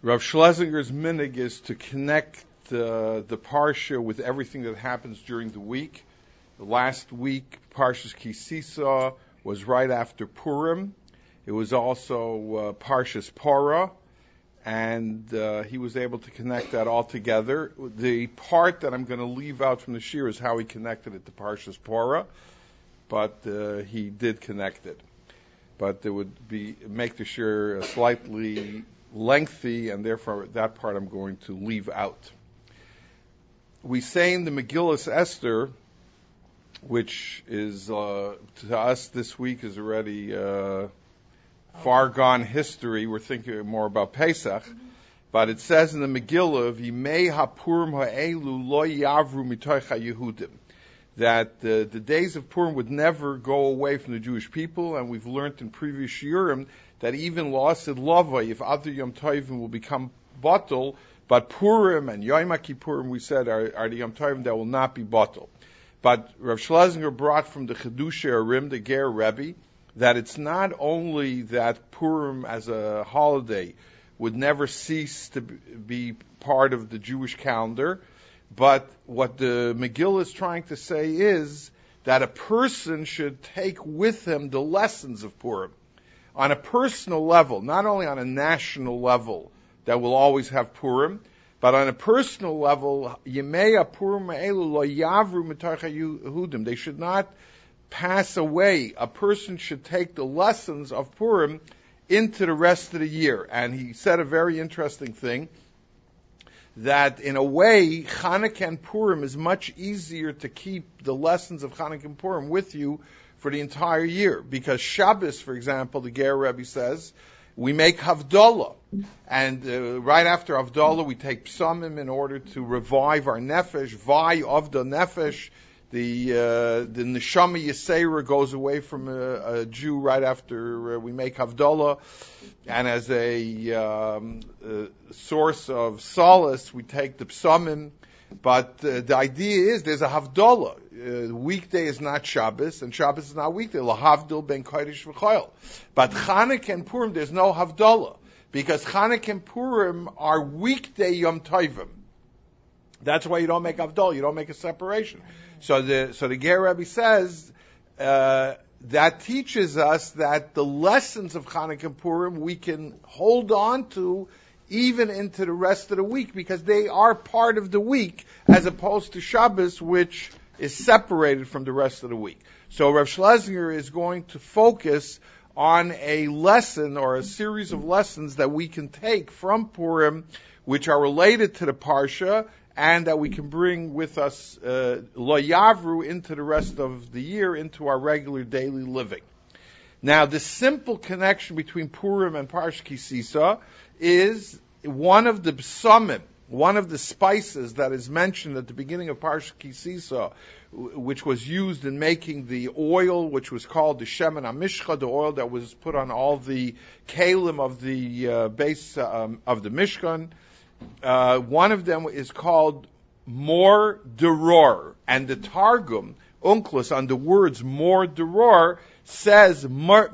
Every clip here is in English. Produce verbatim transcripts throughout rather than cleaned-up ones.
Rav Schlesinger's minig is to connect uh, the Parsha with everything that happens during the week. The last week, Parshas Ki Sisa was right after Purim. It was also uh, Parshas Porah, and uh, he was able to connect that all together. The part that I'm going to leave out from the shir is how he connected it to Parshas Porah, but uh, he did connect it. But it would be make the shir slightly lengthy, and therefore that part I'm going to leave out. We say in the Megillas Esther, which is uh, to us this week is already uh, far gone history. We're thinking more about Pesach, mm-hmm. But it says in the Megillah, "V'imei hapurim ha'elu lo yavru mitoich haYehudim," that uh, the days of Purim would never go away from the Jewish people, and we've learned in previous shiurim that even La'asid Lavai, if other Yom Tovim will become batal, but Purim and Yom Kippurim, we said, are, are the Yom Tovim that will not be batal. But Rav Schlesinger brought from the Chedushay Arim, the Ger Rebbe, that it's not only that Purim as a holiday would never cease to be part of the Jewish calendar, but what the Megillah is trying to say is that a person should take with him the lessons of Purim on a personal level, not only on a national level that will always have Purim, but on a personal level, Yemei Purim Elu Lo Yavru Mitoich HaYehudim. They should not pass away. A person should take the lessons of Purim into the rest of the year. And he said a very interesting thing, that in a way, Chanukah and Purim is much easier to keep the lessons of Chanukah and Purim with you for the entire year. Because Shabbos, for example, the Ger Rebbe says, we make Havdalah. And uh, right after Havdalah, we take Psamim in order to revive our Nefesh, Vai of the Nefesh. The uh, the Neshama Yisera goes away from a, a Jew right after uh, we make Havdalah. And as a, um, a source of solace, we take the Psamim. But uh, the idea is there's a Havdalah. Uh, the weekday is not Shabbos, and Shabbos is not weekday. Lahavdil ben Kodesh v'Choil. But Chanukah and Purim, there's no Havdalah, because Chanukah and Purim are weekday Yom Tovim. That's why you don't make Havdalah. You don't make a separation. So the so the Ger Rebbe says uh, that teaches us that the lessons of Chanukah and Purim we can hold on to even into the rest of the week, because they are part of the week, as opposed to Shabbos, which is separated from the rest of the week. So Rav Schlesinger is going to focus on a lesson or a series of lessons that we can take from Purim, which are related to the Parsha, and that we can bring with us uh, Lo Yavru into the rest of the year, into our regular daily living. Now, the simple connection between Purim and Parshas Ki Sisa is one of the psamim, one of the spices that is mentioned at the beginning of Parshas Ki Sisa, which was used in making the oil, which was called the Shemen HaMishcha, the oil that was put on all the kalim of the uh, base um, of the Mishkan. Uh, one of them is called Mor Deror, and the Targum, Onkelos, on the words Mor Deror, says Mira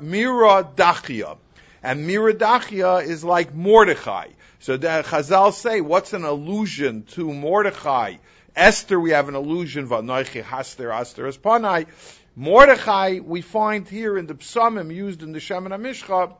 Dachia. And Mira Dachia is like Mordechai. So the Chazal say, what's an allusion to Mordechai? Esther, we have an allusion, V'anoichi Haster, Aster Espanai. Mordechai, we find here in the Psamim used in the Shemen HaMishcha.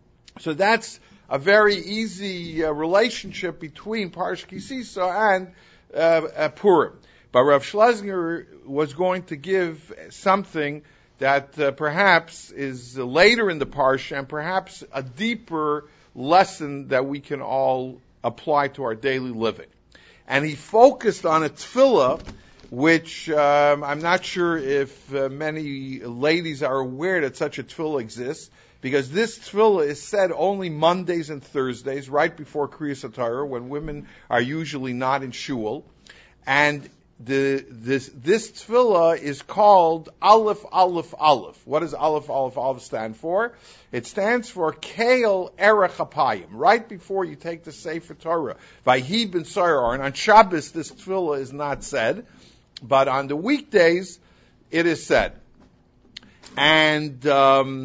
So that's a very easy uh, relationship between Parshas Ki Sisa and uh, uh, Purim. But Rav Schlesinger was going to give something that uh, perhaps is later in the Parsha, and perhaps a deeper lesson that we can all apply to our daily living. And he focused on a tefillah, which um, I'm not sure if uh, many ladies are aware that such a tefillah exists, because this tefillah is said only Mondays and Thursdays, right before Kriyas HaTorah, when women are usually not in shul. And the this this tefillah is called Aleph Aleph Aleph. What does Aleph Aleph Aleph stand for? It stands for Keil Erech Hapayim. Right before you take the Sefer Torah, Vayhi ben Soyer. And on Shabbos this tefillah is not said, but on the weekdays it is said. And um,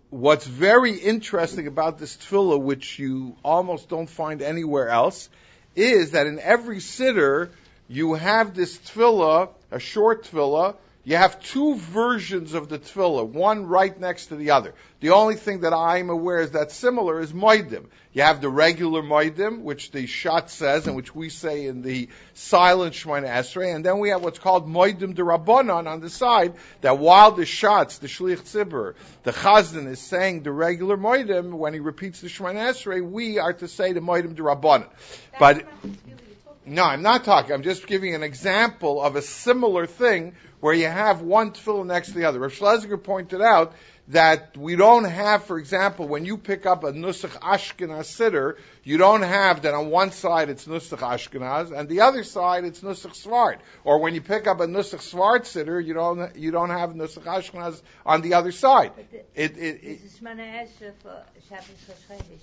what's very interesting about this tefillah, which you almost don't find anywhere else, is that in every siddur you have this tefillah, a short tefillah. You have two versions of the tefillah, one right next to the other. The only thing that I'm aware is that's similar is moedim. You have the regular moedim, which the Shat says, and which we say in the silent Shemoneh Esrei, and then we have what's called moedim de Rabbanan on the side, that while the Shatz, the Shliach Tzibur, the Chazan is saying the regular moedim, when he repeats the Shemoneh Esrei, we are to say the moedim de Rabbanan. But no, I'm not talking. I'm just giving an example of a similar thing where you have one tefillah next to the other. Rav Schlesinger pointed out that we don't have, for example, when you pick up a Nusach Ashkenaz siddur, you don't have that on one side it's Nusach Ashkenaz and the other side it's Nusach Svart. Or when you pick up a Nusach Svart siddur, you don't you don't have Nusach Ashkenaz on the other side. But the, it, it, it, this is Shemana Esrei for Shabbos Chodesh.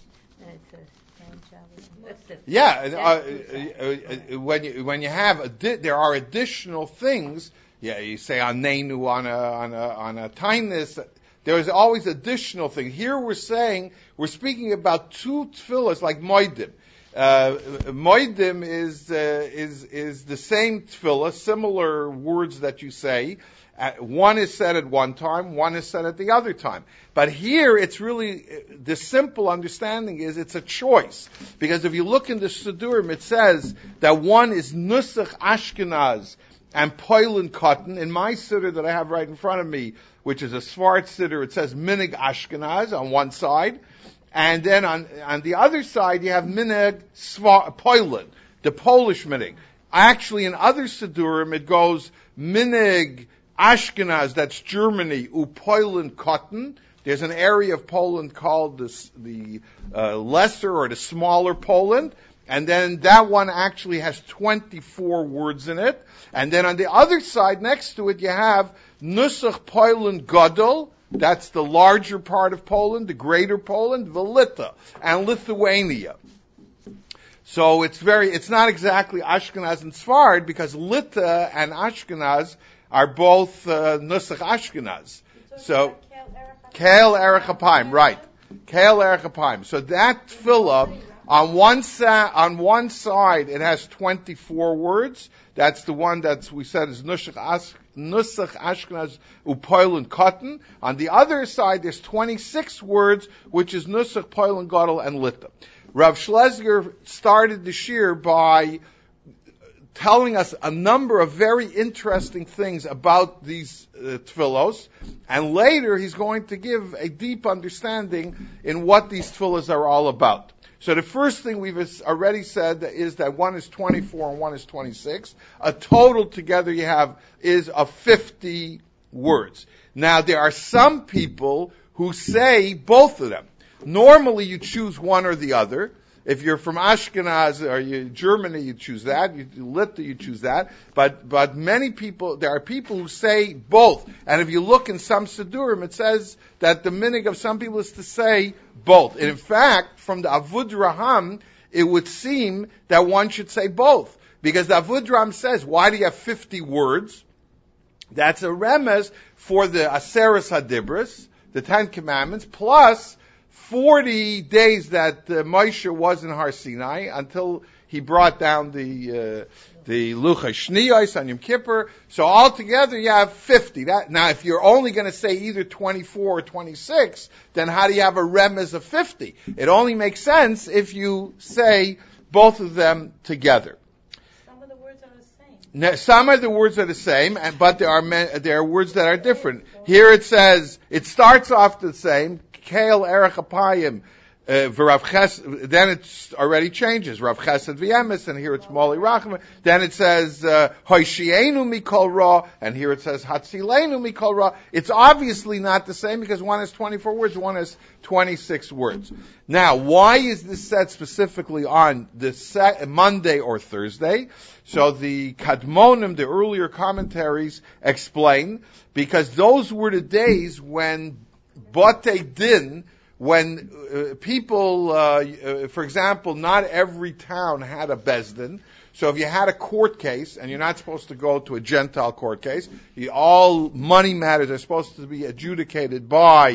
Yeah, uh, uh, uh, when you when you have adi- there are additional things. Yeah, you say on Neinu on a on a on a kindness. There is always additional thing. Here we're saying we're speaking about two tefillahs like moedim. Uh, moedim is uh, is is the same tefillah, similar words that you say. Uh, one is said at one time, one is said at the other time. But here, it's really, the simple understanding is it's a choice. Because if you look in the Siddurim, it says that one is Nusach Ashkenaz and Poilin Cotton. In my Siddur that I have right in front of me, which is a Svart Siddur, it says Minig Ashkenaz on one side. And then on, on the other side, you have Minig Poilin, the Polish Minig. Actually, in other Siddurim, it goes Minig Ashkenaz, that's Germany, Upoilen Cotton. There's an area of Poland called this, the uh, lesser or the smaller Poland. And then that one actually has twenty-four words in it. And then on the other side next to it you have Nusach Poland Gadol. That's the larger part of Poland, the greater Poland, Velita, and Lithuania. So it's very, it's not exactly Ashkenaz and Sfard because Lita and Ashkenaz are both uh, Nusach Ashkenaz. So, Kael Erech Apayim, right. Kael Erech Apayim. So that tefillah, on one, sa- on one side, it has twenty-four words. That's the one that we said is Nusach, As- Nusach Ashkenaz Upoilin Cotton. On the other side, there's twenty-six words, which is Nusach Poilin Gadol and Lita. Rav Schlesinger started the shir by telling us a number of very interesting things about these uh, tefillos, and later he's going to give a deep understanding in what these tefillos are all about. So the first thing we've already said is that one is twenty-four and one is twenty-six. A total together you have is of fifty words. Now there are some people who say both of them. Normally you choose one or the other. If you're from Ashkenaz or you, Germany, you choose that. You Lita, you choose that. But but many people, there are people who say both. And if you look in some Siddurim, it says that the minig of some people is to say both. And in fact, from the Avud Raham, it would seem that one should say both. Because the Avud Raham says, why do you have fifty words? That's a remez for the Aseres HaDibros, the Ten Commandments, plus forty days that uh, Moshe was in Har Sinai until he brought down the uh, the Luchas Shniyos on Yom Kippur. So altogether you have fifty. That, now if you're only going to say either twenty-four or twenty-six, then how do you have a remez of fifty? It only makes sense if you say both of them together. Some of the words are the same. Now, some of the words are the same, and, but there are men, there are words that are different. Here it says, it starts off the same, Kael Erech Apayim, uh, V'Rav Ches, then it already changes, Rav Chesed V'Emes, and here it's Moli Rachman. Then it says, Hoishienu uh, Mikol Ra, and here it says Hatzilenu Mikol Ra. It's obviously not the same because one has twenty-four words, one has twenty-six words. Now, why is this set specifically on the se- Monday or Thursday? So the Kadmonim, the earlier commentaries, explain, because those were the days when Bate Din, when uh, people, uh, uh, for example, not every town had a Bezdin. So if you had a court case, and you're not supposed to go to a Gentile court case, you, all money matters are supposed to be adjudicated by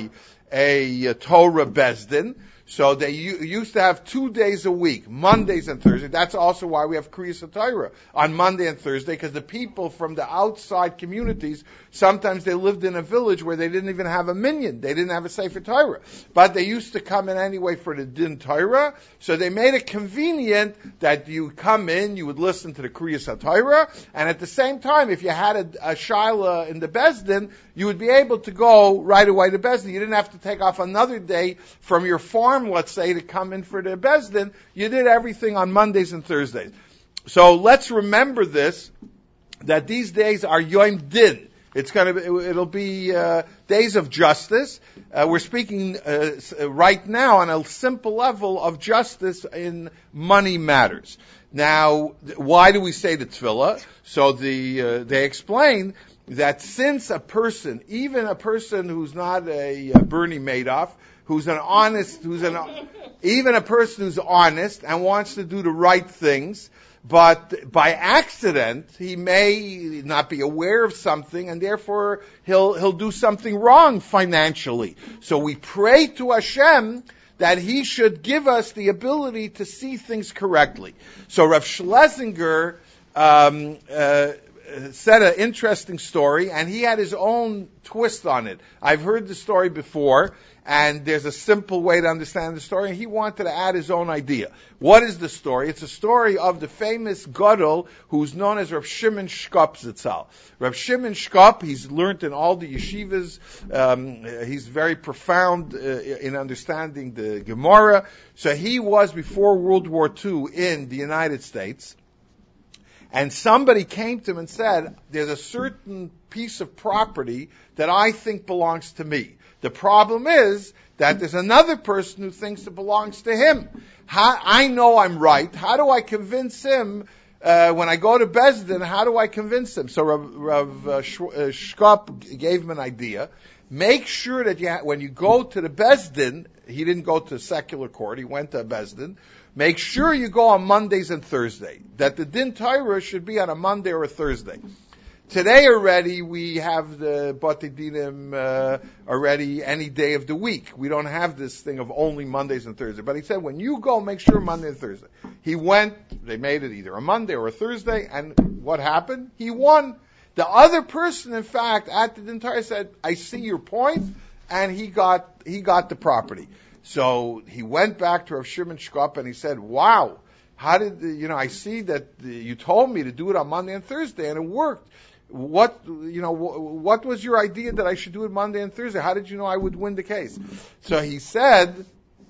a, a Torah Bezdin. So they u- used to have two days a week, Mondays and Thursdays. That's also why we have Kriyas HaTorah on Monday and Thursday, because the people from the outside communities, sometimes they lived in a village where they didn't even have a minyan. They didn't have a Sefer Torah. But they used to come in anyway for the Din Torah. So they made it convenient that you would come in, you would listen to the Kriyas HaTorah, and at the same time, if you had a, a Shaila in the Bezdin, you would be able to go right away to Bezdin. You didn't have to take off another day from your farm, let's say, to come in for the Bezdin. You did everything on Mondays and Thursdays. So let's remember this, that these days are Yom Din. It's going to, it'll be uh, days of justice. Uh, we're speaking uh, right now on a simple level of justice in money matters. Now, why do we say the tefillah? So the uh, they explain that since a person, even a person who's not a, a Bernie Madoff, who's an honest, who's an, even a person who's honest and wants to do the right things, but by accident, he may not be aware of something, and therefore he'll, he'll do something wrong financially. So we pray to Hashem that He should give us the ability to see things correctly. So Rav Schlesinger, um, uh, said an interesting story, and he had his own twist on it. I've heard the story before, and there's a simple way to understand the story, and he wanted to add his own idea. What is the story? It's a story of the famous Gadol who's known as Rav Shimon Shkop Zitzal. Rav Shimon Shkop, he's learned in all the yeshivas, um, he's very profound uh, in understanding the Gemara. So he was, before World War Two, in the United States, and somebody came to him and said, there's a certain piece of property that I think belongs to me. The problem is that there's another person who thinks it belongs to him. How, I know I'm right. How do I convince him, uh, when I go to Bezdin, how do I convince him? So Rav, Rav uh, Shkop gave him an idea. Make sure that you ha- when you go to the Bezdin, he didn't go to secular court, he went to Bezdin. Make sure you go on Mondays and Thursday. That the Din Torah should be on a Monday or a Thursday. Today already we have the Batei Dinim uh, already any day of the week. We don't have this thing of only Mondays and Thursdays. But he said, when you go, make sure Monday and Thursday. He went, they made it either a Monday or a Thursday, and what happened? He won. The other person, in fact, at the Din Torah said, I see your point, and he got he got the property. So he went back to Rav Shimon Shkop and he said, wow, how did, the, you know, I see that the, you told me to do it on Monday and Thursday and it worked. What, you know, what was your idea that I should do it Monday and Thursday? How did you know I would win the case? So he said,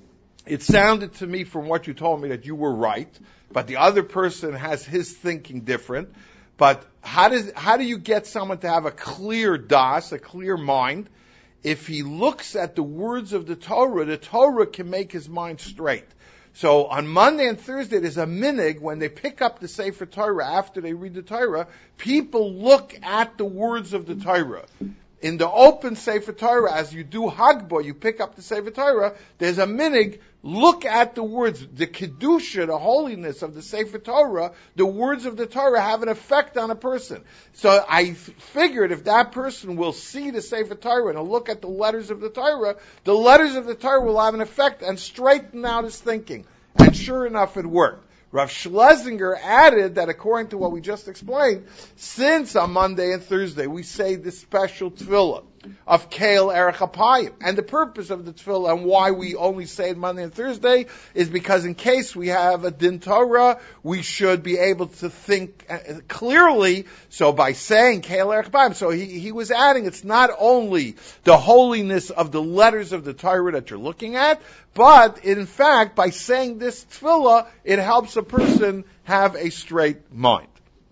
it sounded to me from what you told me that you were right, but the other person has his thinking different. But how does, how do you get someone to have a clear das, a clear mind? If he looks at the words of the Torah, the Torah can make his mind straight. So on Monday and Thursday, there's a minig when they pick up the Sefer Torah after they read the Torah, people look at the words of the Torah. In the open Sefer Torah, as you do Hagbah, you pick up the Sefer Torah, there's a minig, look at the words, the Kedusha, the holiness of the Sefer Torah, the words of the Torah have an effect on a person. So I figured if that person will see the Sefer Torah and look at the letters of the Torah, the letters of the Torah will have an effect and straighten out his thinking. And sure enough, it worked. Rav Schlesinger added that according to what we just explained, since on Monday and Thursday we say this special tefillah of Keil Erech Apayim, and the purpose of the tefillah and why we only say it Monday and Thursday is because in case we have a Din Torah, we should be able to think clearly. So by saying Keil Erech Apayim, so he, he was adding, it's not only the holiness of the letters of the Torah that you're looking at, but in fact, by saying this tefillah, it helps a person have a straight mind.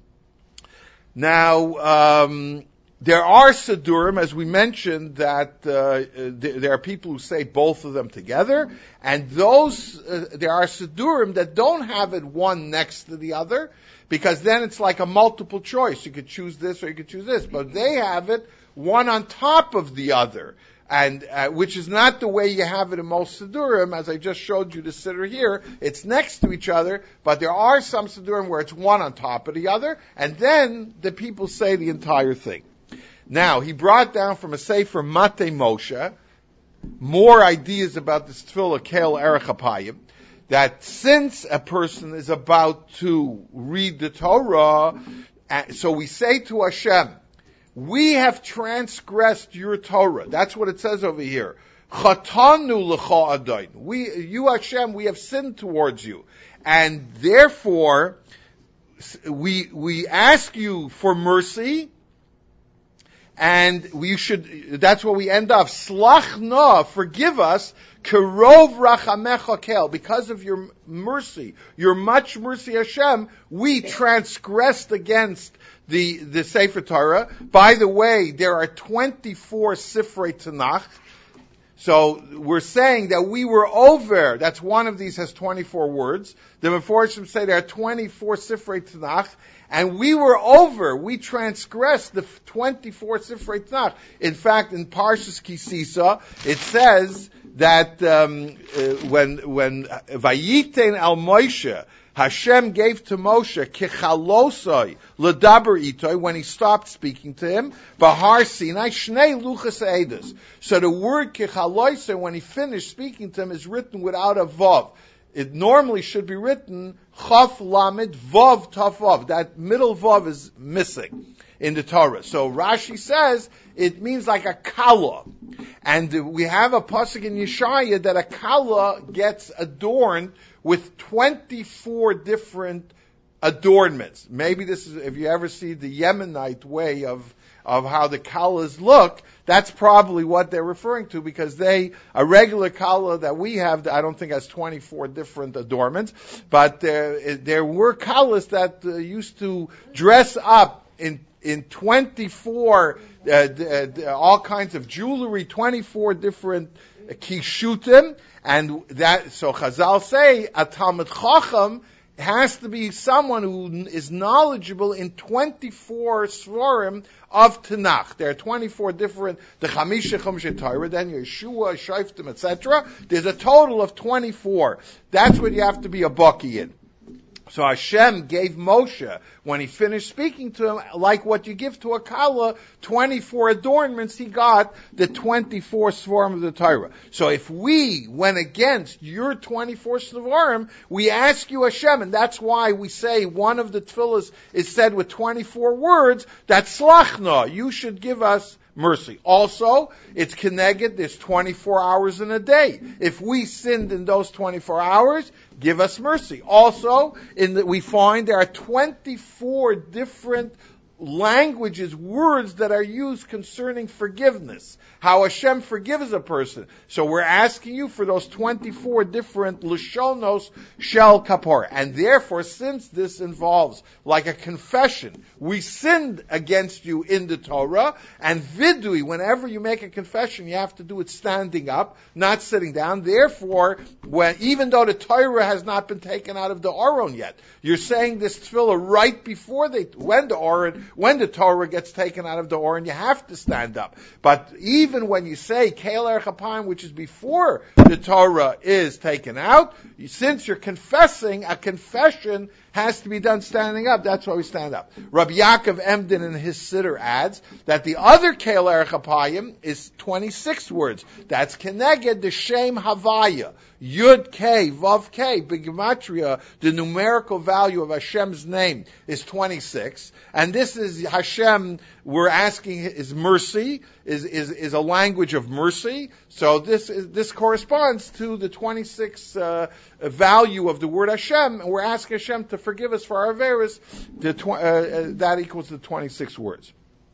Now, um, there are Siddurim, as we mentioned, that uh, th- there are people who say both of them together, and those uh, there are Siddurim that don't have it one next to the other, because then it's like a multiple choice. You could choose this or you could choose this, but they have it one on top of the other. And uh, which is not the way you have it in most Siddurim, as I just showed you the Siddur here. It's next to each other, but there are some Siddurim where it's one on top of the other, and then the people say the entire thing. Now, he brought down from a Sefer Matei Moshe, more ideas about this tefillah, Kel Erech HaPayim, that since a person is about to read the Torah, so we say to Hashem, we have transgressed your Torah. That's what it says over here. Chatanu l'cha adain. We, you Hashem, we have sinned towards you. And therefore, we, we ask you for mercy, and we should, that's what we end up. Slach na, forgive us, kerov rachamecha kel, because of your mercy, your much mercy Hashem, we transgressed against the, the Sefer Torah. By the way, there are twenty-four Sifrei Tanakh. So we're saying that we were over, that's one of these has twenty-four words. The Meforshim say there are twenty-four Sifrei Tanakh, and we were over, we transgressed the twenty-four Sifrei Tanakh. In fact, in Parshas Kisisa, it says that um, uh, when when Vayiten al Moshe, Hashem gave to Moshe kechalosai ledaber itoi, when he stopped speaking to him, Bahar Sinai shnei luchas edus. So the word kechalosai, when he finished speaking to him, is written without a vav. It normally should be written chaf lamed vav taf vav. That middle vav is missing in the Torah. So Rashi says it means like a kala. And we have a pasuk in Yeshaya that a kala gets adorned with twenty-four different adornments. Maybe this is, if you ever see the Yemenite way of, of how the kalas look, that's probably what they're referring to, because they, a regular kala that we have, I don't think has twenty-four different adornments, but there, there were kalas that uh, used to dress up in in twenty-four, uh, uh, all kinds of jewelry, twenty-four different uh, kishutim, and that, so Chazal say, a Talmud Chacham has to be someone who is knowledgeable in twenty-four svarim of Tanakh. There are twenty-four different, the Chamisha Chumshe Torah, then Yeshua, Shoftim, et cetera. There's a total of twenty-four. That's what you have to be a baki in. So Hashem gave Moshe, when he finished speaking to him, like what you give to a kala, twenty-four adornments, he got the twenty-four svarim of the Torah. So if we went against your twenty-four svarim, we ask you Hashem, and that's why we say one of the tefillahs is said with twenty-four words, that slachna, you should give us mercy. Also, it's keneged, there's twenty-four hours in a day. If we sinned in those twenty-four hours, give us mercy. Also, in that we find there are twenty-four different languages, words that are used concerning forgiveness. How Hashem forgives a person. So we're asking you for those twenty-four different Lashonos Shel Kapor. And therefore, since this involves like a confession, we sinned against you in the Torah, and vidui, whenever you make a confession, you have to do it standing up, not sitting down. Therefore, when, even though the Torah has not been taken out of the Aron yet, you're saying this tefillah right before they, when the Aron, when the Torah gets taken out of the Aron, you have to stand up. But even when you say Kel Erech HaPayim, which is before the Torah is taken out, since you're confessing, a confession has to be done standing up. That's why we stand up. Rabbi Yaakov Emden in his Siddur adds that the other Kel Erech HaPayim is twenty-six words. That's Keneged the Shem Havaya. Yud K, Vav K, B'Gematria, the numerical value of Hashem's name is twenty-six. And this is Hashem, we're asking his mercy, is, is, is a language of mercy. So this is, this corresponds to the twenty-six uh, value of the word Hashem. And we're asking Hashem to forgive us for our averos. The tw- uh, uh, that equals the twenty-six words.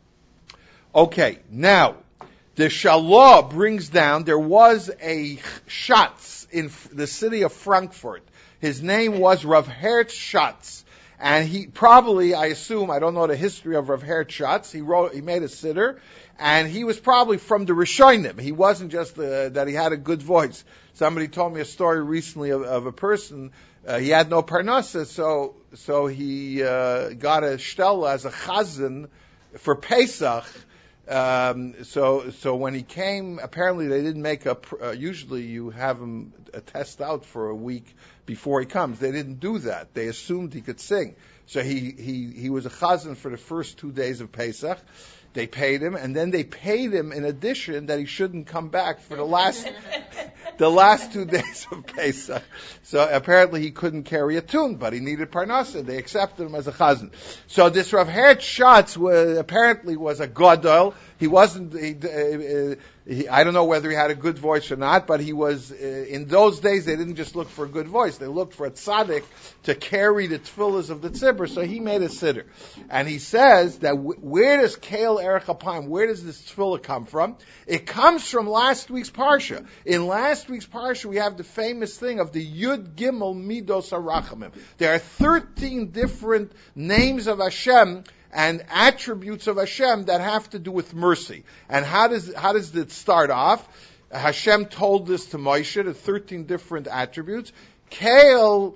Okay, now, the Shalah brings down, there was a Schatz in the city of Frankfurt. His name was Rav Hertz Schatz. And he probably, I assume, I don't know the history of Rav Hertz Schatz. He wrote, he made a siddur, and he was probably from the Rishonim. He wasn't just uh, that he had a good voice. Somebody told me a story recently of, of a person, uh, he had no parnasa, so so he uh, got a shtela as a chazan for Pesach. Um, so, so when he came, apparently they didn't make a, uh, usually you have him uh, test out for a week before he comes. They didn't do that. They assumed he could sing. So he, he, he was a chazan for the first two days of Pesach. They paid him, and then they paid him in addition that he shouldn't come back for the last the last two days of Pesach. So apparently he couldn't carry a tune, but he needed parnasa. They accepted him as a chazan. So this Rav Hertz Schatz was, apparently was a gadol. He wasn't. He, uh, he, I don't know whether he had a good voice or not, but he was. Uh, in those days, they didn't just look for a good voice; they looked for a tzaddik to carry the tefillahs of the tzibur. So he made a siddur, and he says that w- where does Kael Erech Apayim? Where does this tefillah come from? It comes from last week's parsha. In last week's parsha, we have the famous thing of the Yud Gimel Midos HaRachamim. There are thirteen different names of Hashem and attributes of Hashem that have to do with mercy. And how does how does it start off? Hashem told this to Moshe, the thirteen different attributes. Kael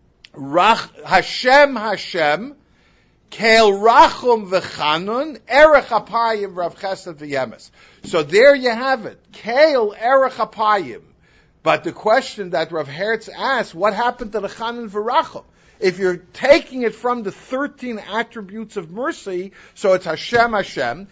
Rach Hashem Hashem Kael Rachum V'Chanun Erech Apayim Rav Chesed V'Yemes. So there you have it. Kael Erech Apayim. But the question that Rav Hertz asked, what happened to the Chanun V'Rachum? If you're taking it from the thirteen attributes of mercy, so it's Hashem, Hashem,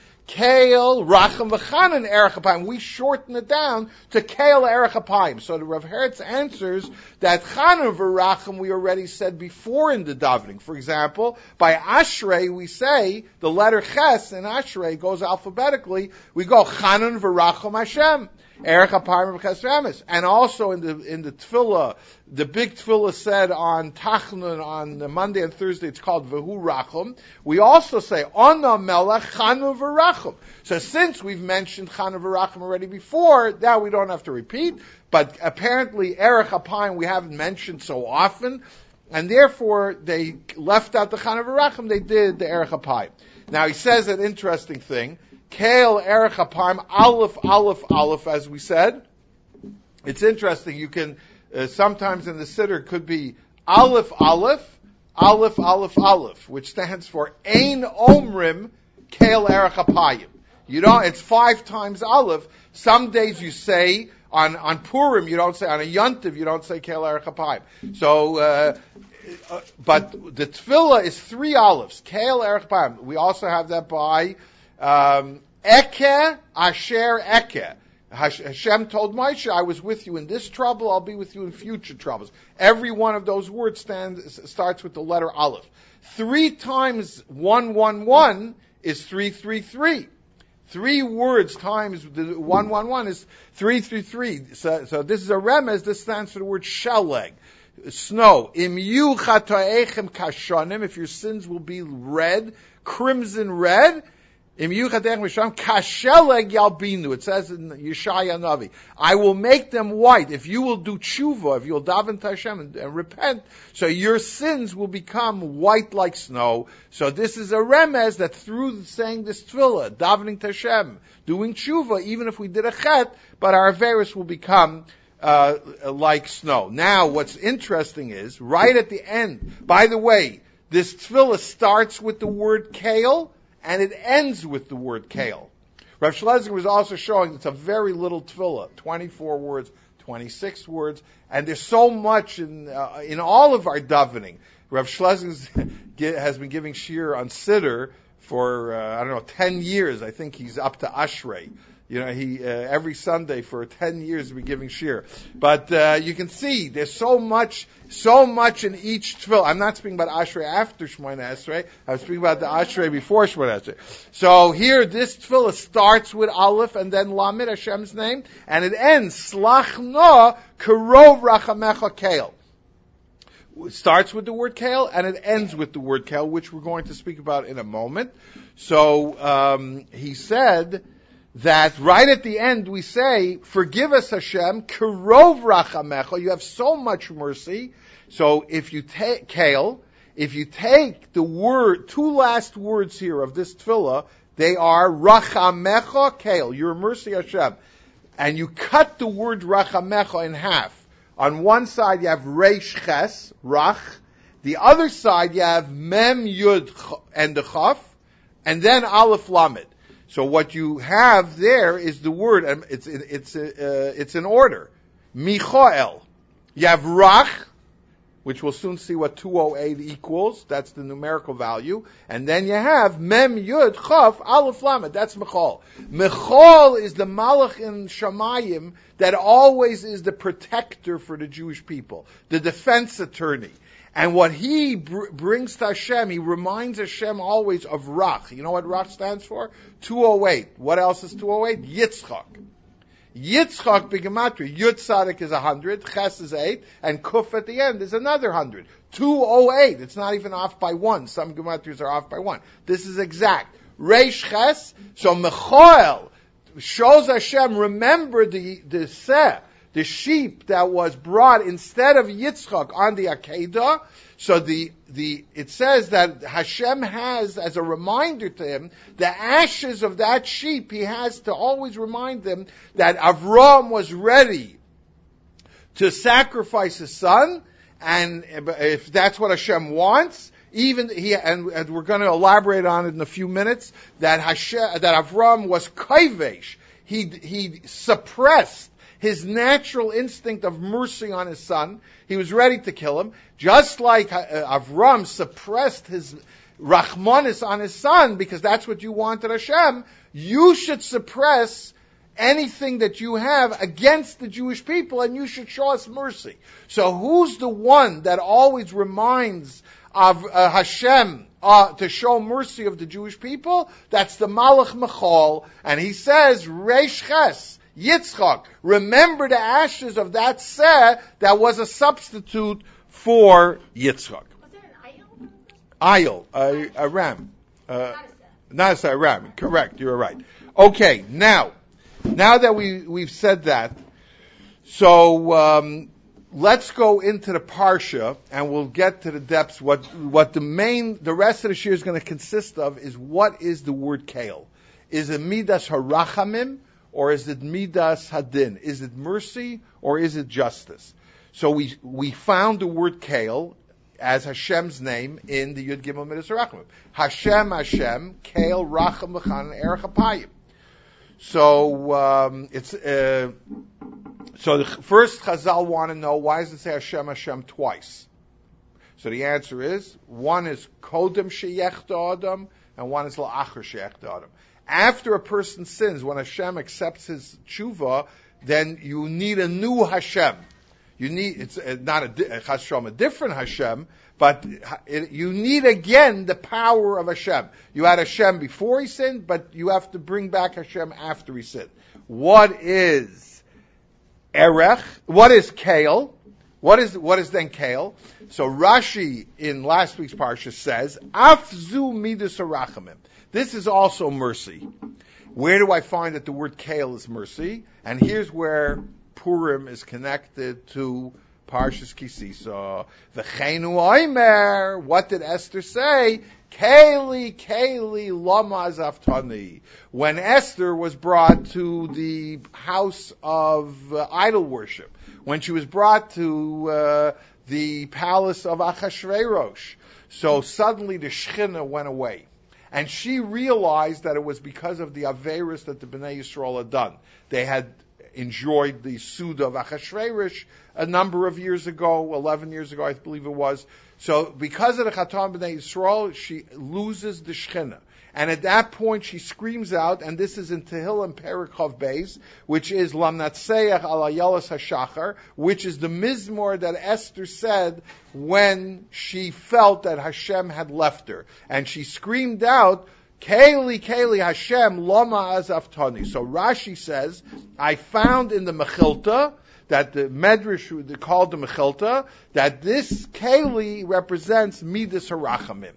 Kael, Racham, V'Chanan, Erech Apayim. We shorten it down to Kael, Erech Apayim. So the Rav Hertz answers that Chanan V'Racham we already said before in the davening. For example, by Ashrei we say, the letter Ches in Ashrei goes alphabetically, we go Chanan V'Racham Hashem. Erech Apayim V'Ches V'Emes. And also in the in the tefillah, the big tefillah said on Tachnun on the Monday and Thursday, it's called V'hu Rachum. We also say Ona Melech Chanu V'Rachum. So since we've mentioned Chanu V'Rachum already before, now we don't have to repeat. But apparently Erech Apayim we haven't mentioned so often, and therefore they left out the Chanu V'Rachum. They did the Erech Apayim. Now he says an interesting thing. Kael Erech Apayim, Aleph, Aleph, Aleph, as we said. It's interesting. You can, uh, sometimes in the Siddur could be Aleph, Aleph, Aleph, Aleph, Aleph, which stands for Ein Omrim Kael Erech Apayim. You don't, it's five times Aleph. Some days you say, on, on Purim, you don't say, on a Yontiv, you don't say Kael Erech Apayim. So, uh, uh, but the Tefillah is three Alephs, Kael Erech Apayim. We also have that by, Um, Eke Asher Eke. Hashem told Moshe, I was with you in this trouble, I'll be with you in future troubles. Every one of those words stands, starts with the letter Aleph. Three times one, one, one is three, three, three. Three words times the one, one, one is three, three, three. So, so this is a remez, this stands for the word sheleg. Snow. Im yu chatoechem kashonim, if your sins will be red, crimson red, Im Yuchadech Misham Kasheleg Yalbinu. It says in Yeshaya Navi, I will make them white. If you will do tshuva, if you'll daven to Hashem and, and repent, so your sins will become white like snow. So this is a remez that through saying this tefillah, davening to Hashem, doing tshuva, even if we did a chet, but our averos will become uh, like snow. Now, what's interesting is, right at the end, by the way, this tefillah starts with the word kael, and it ends with the word kael. Rav Schlesinger was also showing it's a very little tefillah, twenty-four words, twenty-six words, and there's so much in uh, in all of our davening. Rav Schlesinger has been giving shir on Siddur for, uh, I don't know, ten years. I think he's up to Ashrei. You know, he, uh, every Sunday for ten years he's been giving shir. But, uh, you can see there's so much, so much in each tefillah. I'm not speaking about Ashrei after Shemona Esrei. I'm speaking about the Ashrei before Shemona Esrei. So here, this tefillah starts with Aleph and then Lamed, Hashem's name, and it ends, Slach no karov rachamecha kael. It starts with the word kael and it ends with the word kael, which we're going to speak about in a moment. So, um, he said that right at the end we say, forgive us Hashem, karov rachamecha, you have so much mercy. So if you take, kael, if you take the word, two last words here of this tefillah, they are rachamecha kael, your mercy Hashem. And you cut the word rachamecha in half. On one side you have reish ches, rach. The other side you have mem yud and the chaf, and then aleph lamed. So what you have there is the word, and it's it's uh, it's an order. Michael. You have rach, which we'll soon see what two oh eight equals. That's the numerical value. And then you have Mem Yud Chaf Aleph Lamed. That's Michal. Michal is the Malach in Shamayim that always is the protector for the Jewish people, the defense attorney. And what he br- brings to Hashem, he reminds Hashem always of Rach. You know what Rach stands for? two oh eight. What else is two oh eight? Yitzchak. Yitzchak b'gematria. Yud Tzadik is one hundred, Ches is eight, and Kuf at the end is another one hundred. two oh eight. It's not even off by one. Some gematrias are off by one. This is exact. Reish Ches. So Mechoel shows Hashem, remember the, the Seh, the sheep that was brought instead of Yitzchak on the Akedah. So the, the, it says that Hashem has, as a reminder to him, the ashes of that sheep, he has to always remind them that Avram was ready to sacrifice his son, and if that's what Hashem wants, even he, and, and we're going to elaborate on it in a few minutes, that Hashem, that Avram was kaivesh. He, he suppressed his natural instinct of mercy on his son. He was ready to kill him, just like uh, Avram suppressed his rachmanis on his son, because that's what you wanted, Hashem. You should suppress anything that you have against the Jewish people, and you should show us mercy. So who's the one that always reminds of uh, Hashem uh, to show mercy of the Jewish people? That's the Malach Michal, and he says, Reish Ches, Yitzchak, remember the ashes of that Seh that was a substitute for Yitzchak. Was there an ayil? Ayil, a, a ram. Uh, not a Seh, a ram. Correct, you're right. Okay, now, now that we, we've said that, so um, let's go into the Parsha, and we'll get to the depths. What, what the main, the rest of the shir is going to consist of is what is the word Kale? Is it Midas Harachamim? Or is it Midas Hadin? Is it mercy or is it justice? So we we found the word Kale as Hashem's name in the Yud Gimel Midas Harachamim. Hashem, Hashem, Kale, Racham, Mechan, Erech Apayim. So um, it's uh, so the first Chazal want to know, why does it say Hashem, Hashem twice? So the answer is, one is Kodem Sheyech Adam and one is La'achar Sheyech Adam. After a person sins, when Hashem accepts his tshuva, then you need a new Hashem. You need, it's not a, Hashem, a different Hashem, but it, you need again the power of Hashem. You had Hashem before he sinned, but you have to bring back Hashem after he sinned. What is Erech? What is Kale? What is, what is then Kale? So Rashi in last week's parsha says, Afzu Midas Harachamim. This is also mercy. Where do I find that the word Kale is mercy? And here's where Purim is connected to Parshas Kisisa. V'cheinu oimer. What did Esther say? Keli, Keli, lama zaftani. When Esther was brought to the house of uh, idol worship, when she was brought to uh, the palace of Achashverosh, so suddenly the Shechina went away. And she realized that it was because of the Averis that the Bnei Yisrael had done. They had enjoyed the Suda of Achashverosh a number of years ago, eleven years ago, I believe it was. So because of the Chatan Bnei Yisrael, she loses the Shechina. And at that point she screams out, and this is in Tehillim Perek Chav Beis, which is Lamnatseach ala Yalas HaShachar, which is the Mizmor that Esther said when she felt that Hashem had left her. And she screamed out, Keli, Keli, Hashem, Lama Azaftani. So Rashi says, I found in the Mechilta, that the Medrash called the Mechilta, that this Keli represents Midas Harachamim.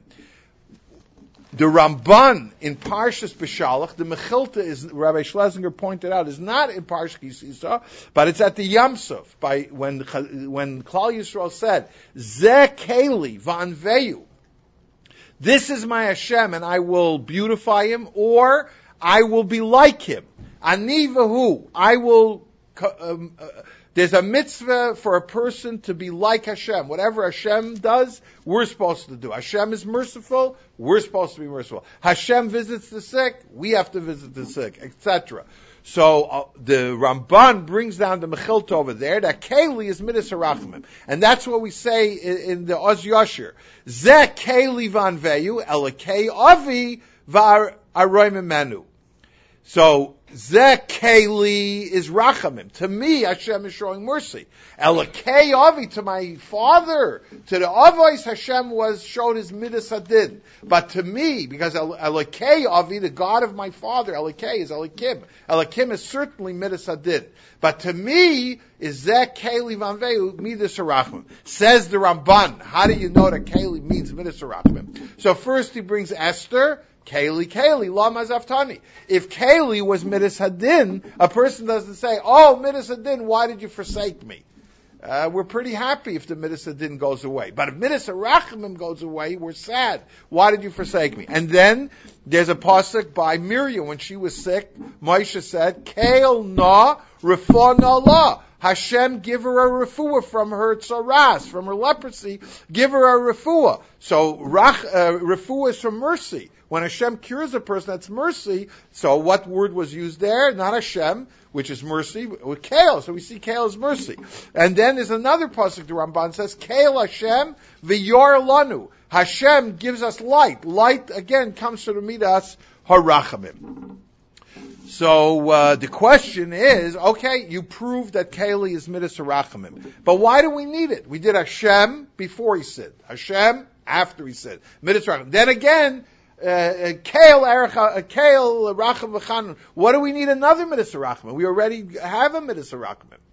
The Ramban in Parshas Beshalach, the Mechilta is, Rabbi Schlesinger pointed out, is not in Parshas Kisisa, but it's at the Yam Suf, by when when Klal Yisrael said, Zeh Keli Vanveyu. This is my Hashem, and I will beautify him, or I will be like him. Ani v'hu, I will. Um, uh, There's a mitzvah for a person to be like Hashem. Whatever Hashem does, we're supposed to do. Hashem is merciful, we're supposed to be merciful. Hashem visits the sick, we have to visit the sick, et cetera. So uh, the Ramban brings down the Mechilta over there that Keli is Midas Harachmim. And that's what we say in, in the Oz Yosher. Ze Keli van Veyu, Elakei Avi var Aroim Menu. So, Ze Keli is Rachamim. To me, Hashem is showing mercy. Elakei Avi, to my father, to the Avos, Hashem was showed his Midas Hadin. But to me, because Elakei Avi, the God of my father, Elakei is Elakim. Elakim is certainly Midas Hadin. But to me, is Ze Keli Van Veu, Midas Harachmim. Says the Ramban. How do you know that Keli means Midas Harachmim? So first he brings Esther, Keli, Keli, Lama Zaftani. If Keli was Midas Hadin, a person doesn't say, oh, Midas Hadin, why did you forsake me? Uh, we're pretty happy if the Midas Hadin goes away. But if Midas Harachmim goes away, we're sad. Why did you forsake me? And then there's a pasuk by Miriam when she was sick. Moshe said, Kael na refa na la. Hashem, give her a refuah from her tzaras, from her leprosy. Give her a refuah. So rach, uh, refuah is from mercy. When Hashem cures a person, that's mercy. So what word was used there? Not Hashem, which is mercy, with Kael. So we see Kael as mercy. And then there's another pasuk the Ramban says, Kael Hashem v'yor lanu. Hashem gives us light. Light, again, comes to the midas harachamim. So uh, the question is, okay, you proved that Keli is midas harachamim. But why do we need it? We did Hashem before he sinned. Hashem after he sinned. Midas harachamim. Then again, Uh, Kael, uh, Kael, Racham, V'chanun. What do we need another Midas Harachmim? We already have a Midas Harachmim.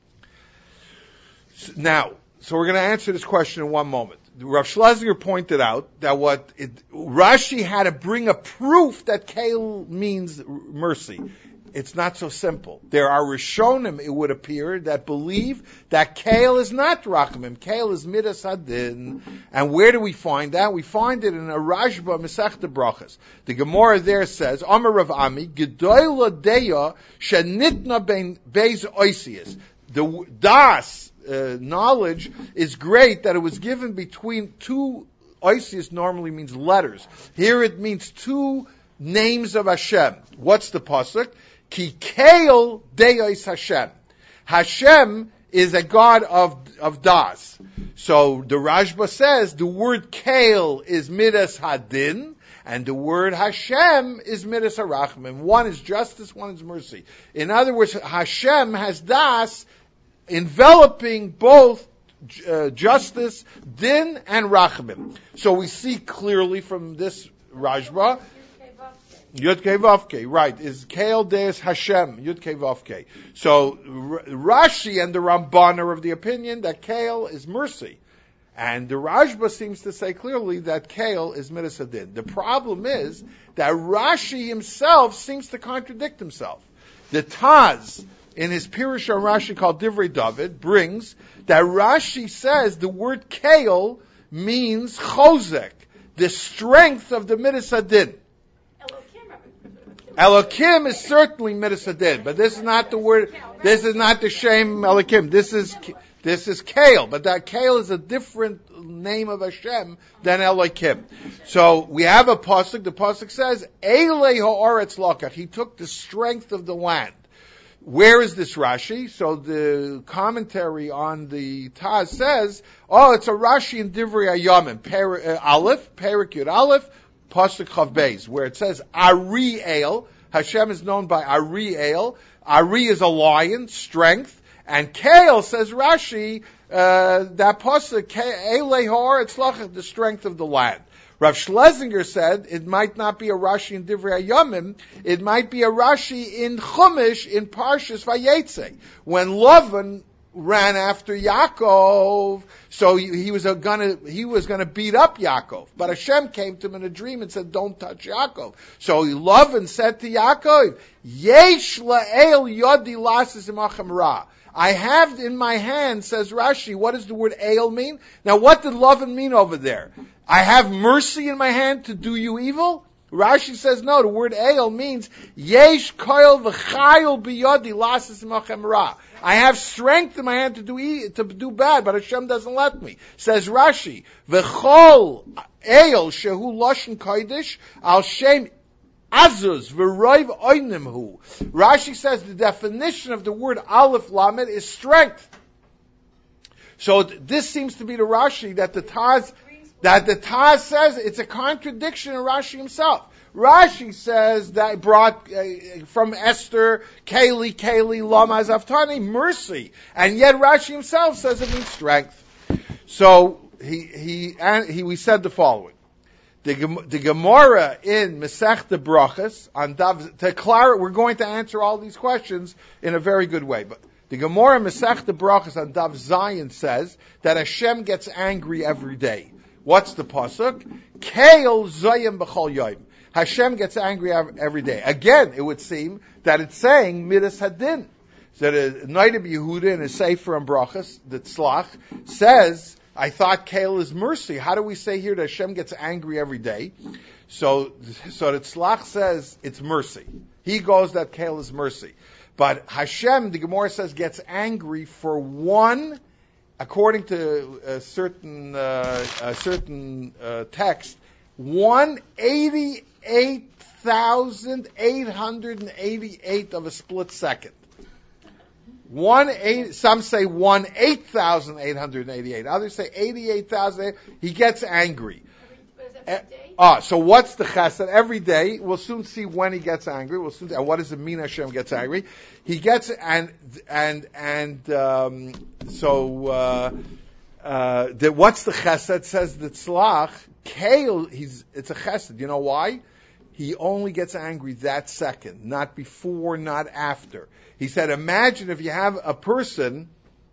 So now, so we're going to answer this question in one moment. Rav Schlesinger pointed out that what it, Rashi had to bring a proof that Kael means mercy. It's not so simple. There are Rishonim, it would appear, that believe that Kael is not Rachamim. Kael is Midas Hadin. And where do we find that? We find it in a Rashba Masechta Brachas. The Gemara there says, Amar Rav Ami, Gedoyla Deya Shenitna Beis Oisius. The Das, uh, knowledge, is great that it was given between two, Oisius normally means letters. Here it means two names of Hashem. What's the pasuk? Ki Kael Deis Hashem. Hashem is a God of, of Das. So the Rashba says the word Kael is Midas Hadin, and the word Hashem is Midas Harachmim. One is justice, one is mercy. In other words, Hashem has Das enveloping both uh, justice, din, and Rachmim. So we see clearly from this Rashba, Yud Kei Vav Kei, right, is Kael Deis Hashem, Yud Kei Vav Kei. So R- Rashi and the Ramban are of the opinion that Kael is mercy. And the Rashba seems to say clearly that Kael is Midas Hadin. The problem is that Rashi himself seems to contradict himself. The Taz, in his Pirush on Rashi called Divrei David, brings that Rashi says the word Kael means Chozek, the strength of the Midas Hadin. Elokim is certainly Midas Hadin, but this is not the word, this is not the Shem Elokim. This is, this is Kael, but that Kael is a different name of Hashem than Elokim. So we have a pasuk, the pasuk says, Eilei ha'aretz lakach, he took the strength of the land. Where is this Rashi? So the commentary on the Taz says, oh, it's a Rashi in Divrei Hayamim, per, uh, Aleph, Perik Yud Aleph, Pasuk Chav Beis, where it says Ari El. Hashem is known by Ari El. Ari is a lion, strength, and Kael, says Rashi, uh, that pasuk Elei Ha'aretz Lachach, the strength of the land. Rav Schlesinger said it might not be a Rashi in Divrei Hayamim, it might be a Rashi in Chumash in Parshas Vayetze, when Lavan ran after Yaakov, so he, he was a gonna he was gonna beat up Yaakov. But Hashem came to him in a dream and said, "Don't touch Yaakov." So he loved and said to Yaakov, "Yesh la'el yodi lasis imachem ra." I have in my hand, says Rashi. What does the word "el" mean? Now, what did Lavan mean over there? I have mercy in my hand to do you evil. Rashi says no. The word "el" means Yesh koil v'chayil biyodi lasis imachem ra. I have strength in my hand to do e- to do bad, but Hashem doesn't let me. Says Rashi, "V'chol el shehu lashon kodesh al shem Azuz v'roiv oinimhu. Rashi says the definition of the word Aleph Lamed is strength. So this seems to be the Rashi that the Taz, that the Taz says it's a contradiction in Rashi himself. Rashi says that brought uh, from Esther, Keli, Keli, Lama Zaftani, mercy. And yet Rashi himself says it means strength. So he, he, and he, we said the following. The, the Gemara in Masechta Brachos on Dav, to clarify, we're going to answer all these questions in a very good way, but the Gemara in Masechta Brachos on Dav Zion says that Hashem gets angry every day. What's the pasuk? Keil Zayim B'chol Yom. Hashem gets angry every day. Again, it would seem that it's saying Midas Hadin. So the Noda B'Yehuda in his Sefer on Brachos, the Tzlach, says, I thought Keil is mercy. How do we say here that Hashem gets angry every day? So, so the Tzlach says it's mercy. He goes that Keil is mercy. But Hashem, the Gemara says, gets angry for one, according to a certain uh, a certain uh, text, one eighty-eight thousand eight hundred eighty-eight of a split second. One eight, some say one eight thousand eight hundred eighty-eight. Others say eighty-eight thousand. He gets angry. Uh, ah, so what's the chesed? Every day, we'll soon see when he gets angry. We'll soon. And what does it mean? Hashem gets angry. He gets and and and um, so uh, uh, the, what's the chesed? Says the tzlach. Keil. He's it's a chesed. You know why? He only gets angry that second, not before, not after. He said, imagine if you have a person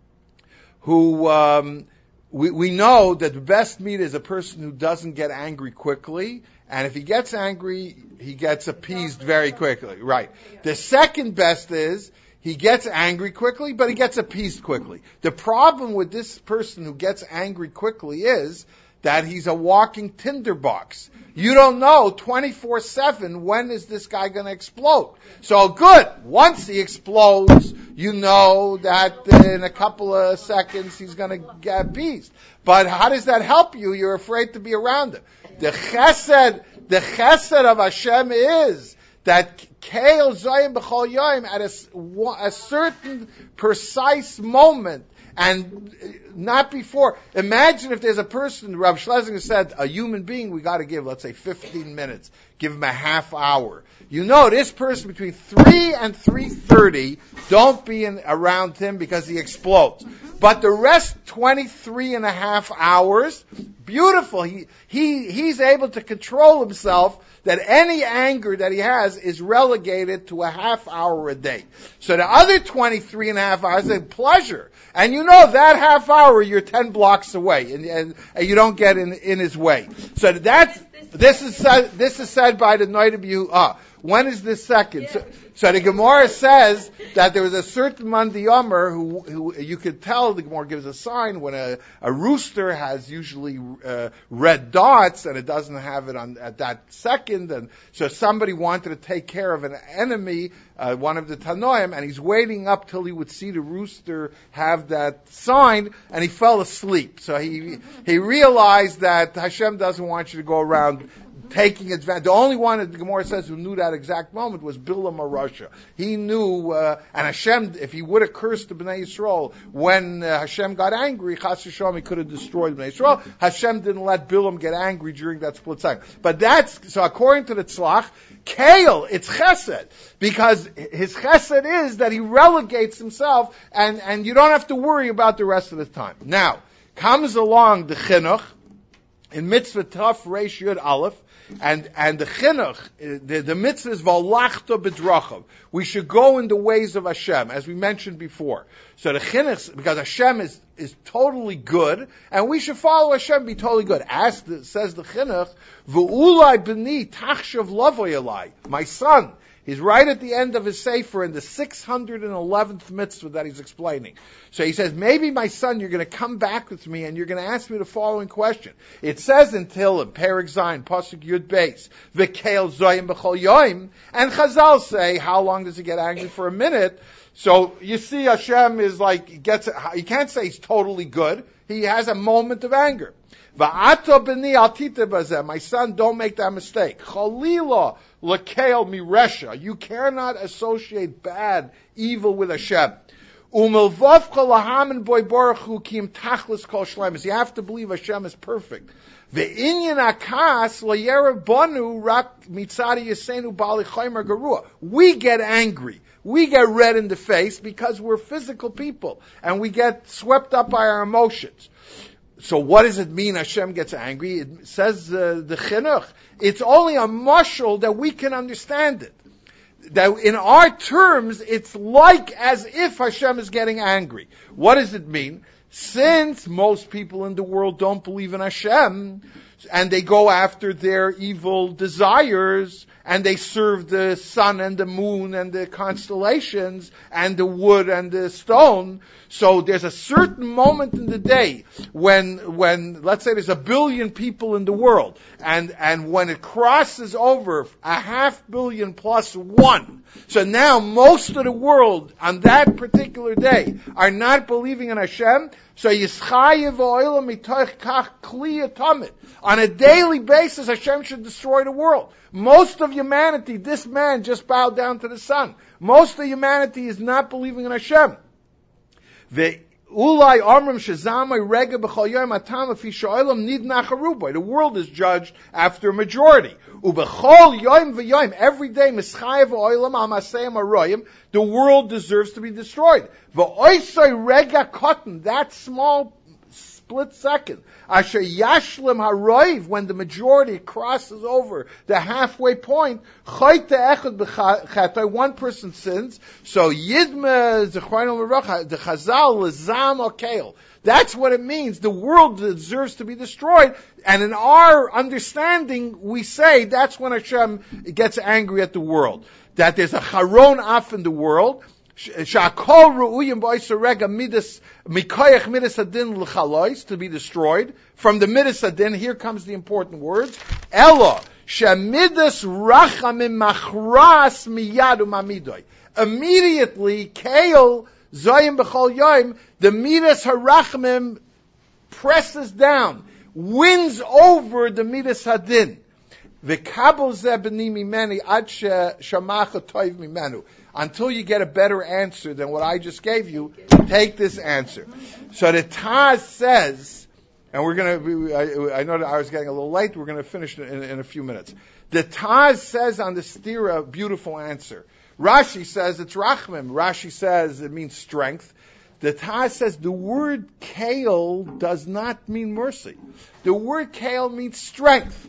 who. Um, We, we know that the best meat is a person who doesn't get angry quickly, and if he gets angry, he gets appeased very quickly. Right. The second best is he gets angry quickly, but he gets appeased quickly. The problem with this person who gets angry quickly is that he's a walking tinderbox. You don't know twenty-four seven when is this guy going to explode. So good. Once he explodes, you know that in a couple of seconds he's going to get appeased. But how does that help you? You're afraid to be around him. The chesed, the chesed of Hashem is that Keil Zayim B'chol Yom at a, a certain precise moment, and not before. Imagine if there's a person, Rav Schlesinger said, a human being, we got to give, let's say, fifteen minutes. Give him a half hour. You know, this person between three and three thirty, don't be in, around him because he explodes. But the rest, twenty-three and a half hours, beautiful. He, he, he's able to control himself, that any anger that he has is relegated to a half hour a day. So the other twenty-three and a half hours is pleasure. And you know that half hour you're ten blocks away and, and, and you don't get in, in his way. So that's, this is said, this is said by the Noda B'Yehuda. Ah, when is this second? So, so the Gemara says that there was a certain Mandi Yomer who, who you could tell, the Gemara gives a sign when a, a rooster has usually uh, red dots and it doesn't have it on at that second, and so somebody wanted to take care of an enemy, uh, one of the Tanoim, and he's waiting up till he would see the rooster have that sign, and he fell asleep. So he he realized that Hashem doesn't want you to go around taking advantage. The only one that the Gemara says who knew that exact moment was Bilam Arasha. He knew, uh, and Hashem, if he would have cursed the Bnei Yisrael when uh, Hashem got angry, Chas v'shalom, he could have destroyed Bnei Yisrael. Hashem didn't let Bilam get angry during that split second. But that's, so according to the Tzlach, Keil, it's chesed, because his chesed is that he relegates himself, and, and you don't have to worry about the rest of the time. Now, comes along the Chinuch, in Mitzvah Taf Reish Yud Aleph, and and the chinuch, the, the mitzvah is v'alachta b'drachav. We should go in the ways of Hashem, as we mentioned before. So the chinuch, because Hashem is is totally good, and we should follow Hashem, be totally good. As the, says the chinuch, v'ulai b'ni tachshav lavoi elai, my son. He's right at the end of his sefer in the six hundred eleventh mitzvah that he's explaining. So he says, maybe my son, you're going to come back with me and you're going to ask me the following question. It says in Tehillim, Perek Zayin, Pasuk Yud Beis, V'keil Zoyim B'chol Yoim, and Chazal say, how long does he get angry? For a minute. So you see, Hashem is like, gets, you can't say he's totally good. He has a moment of anger. Va'ato b'ni al tita bazeh. My son, don't make that mistake. Chalila lekeil miresha. You cannot associate bad, evil with Hashem. Umilvavcha lahamin boy baruch hu kim tachlis kol shlemis. You have to believe Hashem is perfect. Ve'inyan akas layera banu rak mitzadi yisenu bali chaymer garua. We get angry. We get red in the face because we're physical people and we get swept up by our emotions. So what does it mean Hashem gets angry? It says uh, the chinuch. It's only a mashal that we can understand it. That in our terms, it's like as if Hashem is getting angry. What does it mean? Since most people in the world don't believe in Hashem, and they go after their evil desires, and they serve the sun and the moon and the constellations and the wood and the stone. So there's a certain moment in the day when, when, let's say there's a billion people in the world, and, and when it crosses over a half billion plus one, so now most of the world on that particular day are not believing in Hashem, so Yischayev Oilam Mitoch Kach Kli Atomit. On a daily basis, Hashem should destroy the world. Most of humanity, this man just bowed down to the sun. Most of humanity is not believing in Hashem. The Ulai Amram Shazamai Rega B'chol Yom Atam Afi Sho'olam Nid Nacharuboy. The world is judged after a majority. Ubechol Yom V'Yom. Every day, Mischayev Oilam Amaseyim Aroyim. The world deserves to be destroyed. V'Oisoi Rega Cotton. That small split second. Asher Yashlim Haroiv. When the majority crosses over the halfway point. Chayte Echad B'Chatoi. One person sins. So Yidme Zechronim L'Rocha. The Chazal L'Zam Okeil. That's what it means. The world deserves to be destroyed. And in our understanding, we say that's when Hashem gets angry at the world. That there's a charon af in the world. Sha'akol ru'uyim b'oisarega midas, mikoyach midas adin l'chalois, to be destroyed. From the midas adin, here comes the important words. Elo, she'midas rachamim machras miyadu mamidoy. Immediately, keil zoyim b'chol yoim, the midas harachmim presses down, wins over the midas hadin. V'kabel zeh b'ni mimeni ad shamacha toiv mimenu. Until you get a better answer than what I just gave you, take this answer. So the Taz says, and we're going to, I, I know that I was getting a little late, we're going to finish in, in a few minutes. The Taz says on the stira, a beautiful answer. Rashi says it's rachmim. Rashi says it means strength. The Taz says the word kael does not mean mercy. The word kael means strength.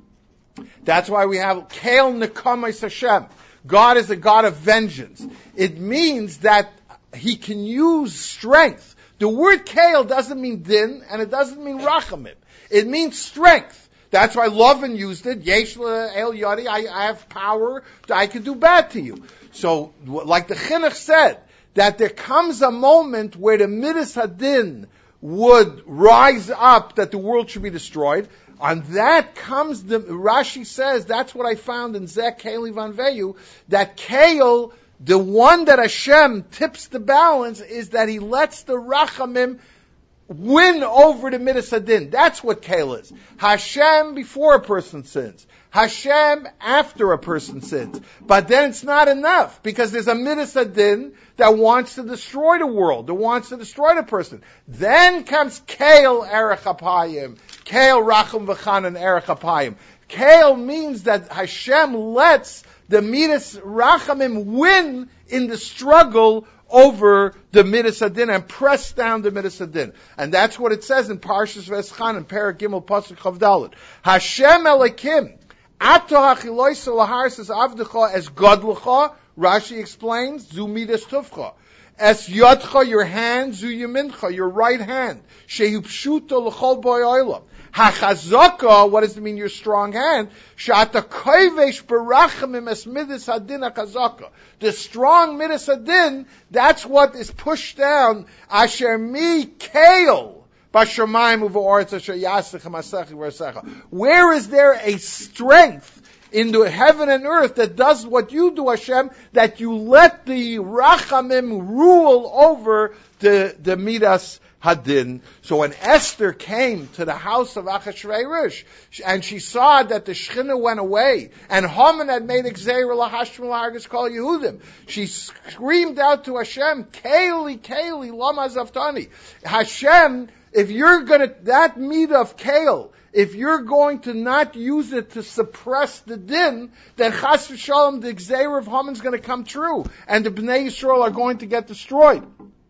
That's why we have kael nekamais Hashem. God is a God of vengeance. It means that He can use strength. The word kael doesn't mean din, and it doesn't mean rachamim. It means strength. That's why Lovin used it. Yesh el yadi, I, I have power, I can do bad to you. So, like the chinuch said, that there comes a moment where the midas hadin would rise up, that the world should be destroyed. On that comes the, Rashi says, that's what I found in Zek Keli Van Veyu, that Kael, the one that Hashem tips the balance, is that He lets the Rachamim win over the Midas Hadin. That's what Kael is. Hashem before a person sins. Hashem after a person sins. But then it's not enough, because there's a Midas Hadin that wants to destroy the world, that wants to destroy the person. Then comes Kael Erech Apayim. Kael Rachum V'chanan Erech Apayim. Kael means that Hashem lets the Midas Rachamim win in the struggle over the Midas Hadin and press down the Midas Hadin. And that's what it says in Parshas V'eschan in Perek Gimel Pasuk Chav Dalet. Hashem Elokim Ato hachilois laharis avdecha as godlecha. Rashi explains, zu midas tufcha. Es yodcha, your hand, zu yemincha, your right hand. Shehu pshuto l'chol boy oilam. Hachazaka, what does it mean, your strong hand? Shata koivesh berachamim es midas hadin hachazaka. The strong midas hadin, that's what is pushed down. Asher mi kael Where is there a strength in the heaven and earth that does what you do, Hashem, that you let the Rachamim rule over the, the Midas Hadin? So when Esther came to the house of Achashverosh, and she saw that the Shechina went away, and Haman had made Gzeira lahashmil hargis kol Yehudim, she screamed out to Hashem, Keli, Keli, lama zaftani. Hashem, if you're gonna, that meat of kale, if you're going to not use it to suppress the din, then chas v'shalom, the Gzeira of Haman is going to come true, and the Bnei Yisrael are going to get destroyed.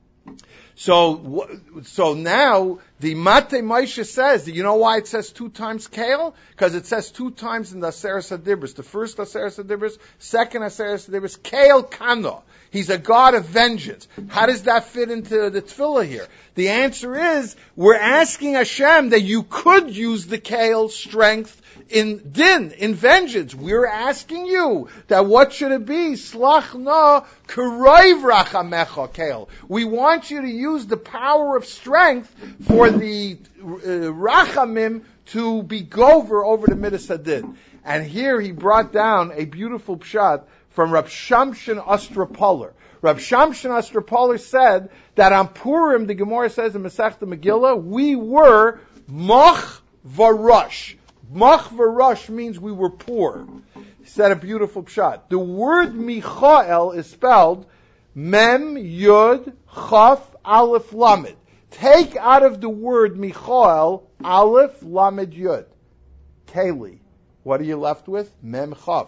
So, so now the Matei Moshe says, you know why it says two times kale? Because it says two times in the Aseret Hadibros. The first Aseret Hadibros, second Aseret Hadibros, kale kana. He's a God of vengeance. How does that fit into the tefillah here? The answer is, we're asking Hashem that you could use the kale strength in din, in vengeance. We're asking you that what should it be? Slach na k'roiv rachamecha kale. We want you to use the power of strength for the uh, rachamim to be gover over the midas hadin. And here he brought down a beautiful pshat from Rab Shamshin Astropoler. Rab Shamshin Astropoler said that on Purim, the Gemara says in Masechta Megillah, we were mach varush. Mach varush means we were poor. He said a beautiful pshat. The word Michael is spelled Mem Yud Chaf Aleph Lamed. Take out of the word Michael Aleph Lamed Yud. Keli. What are you left with? Mem Chaf.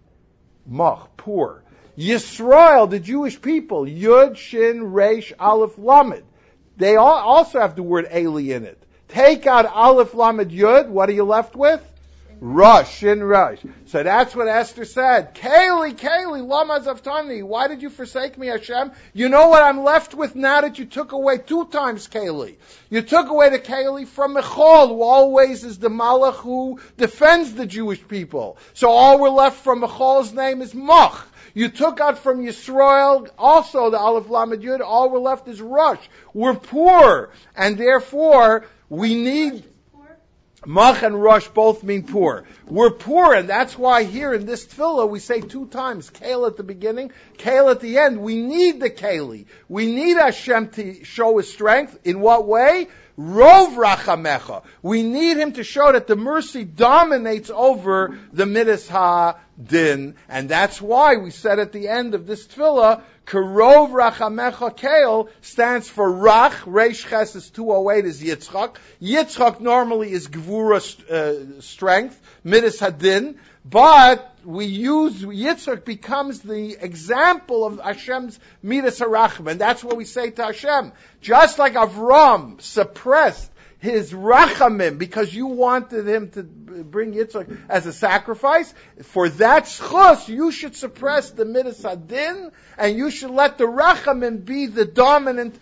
Mach, poor. Yisrael, the Jewish people, Yud, Shin, Reish, Aleph, Lamed. They all also have the word Eli in it. Take out Aleph, Lamed, Yud, what are you left with? Rush, Shin, Rush. So that's what Esther said. Keli, Keli, Lama Zaftani, why did you forsake me, Hashem? You know what I'm left with now that you took away two times Keli. You took away the Keli from Michal, who always is the Malach who defends the Jewish people. So all we're left from Michal's name is Mach. You took out from Yisrael also the Aleph Lamed Yud, all we're left is Rush. We're poor, and therefore we need... Mach and Rush both mean poor. We're poor, and that's why here in this tefillah we say two times, Kale at the beginning, Kale at the end. We need the Keli. We need Hashem to show His strength. In what way? Rov Rachamecha. We need Him to show that the mercy dominates over the Midas Ha-Din. And that's why we said at the end of this tefillah, Kerov Rachamecha Kale stands for Rach. Reish Ches is two oh eight is Yitzchak. Yitzchak normally is Gvura uh, strength, Midas Hadin. But we use, Yitzchak becomes the example of Hashem's Midas HaRachman. And that's what we say to Hashem. Just like Avram suppressed his Rachamim because you wanted him to bring Yitzchak as a sacrifice, for that schus, you should suppress the Midas Hadin, and you should let the Rachamim be the dominant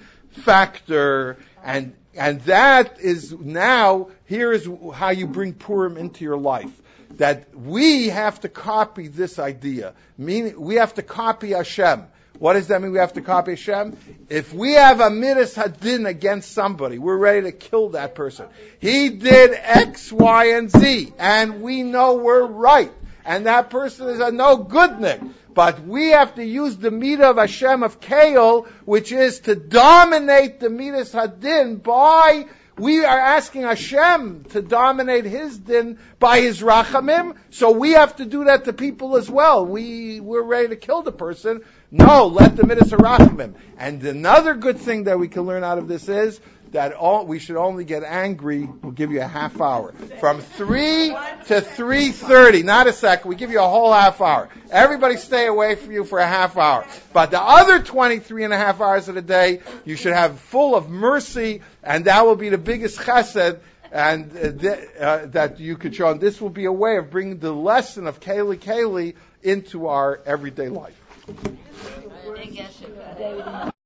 factor. And, and that is now, here is how you bring Purim into your life. That we have to copy this idea. Meaning, we have to copy Hashem. What does that mean? We have to copy Hashem? If we have a midas hadin against somebody, we're ready to kill that person. He did X, Y, and Z, and we know we're right. And that person is a no goodnik. But we have to use the midah of Hashem of Kale, which is to dominate the midas hadin by... We are asking Hashem to dominate His din by His rachamim, so we have to do that to people as well. We, we're ready to kill the person. No, let the midas rachamim. And another good thing that we can learn out of this is that all, we should only get angry. We'll give you a half hour. From three to three thirty. Not a second. We give you a whole half hour. Everybody stay away from you for a half hour. But the other twenty-three and a half hours of the day, you should have full of mercy, and that will be the biggest chesed and uh, th- uh, that you could show. And this will be a way of bringing the lesson of Keli Keli into our everyday life.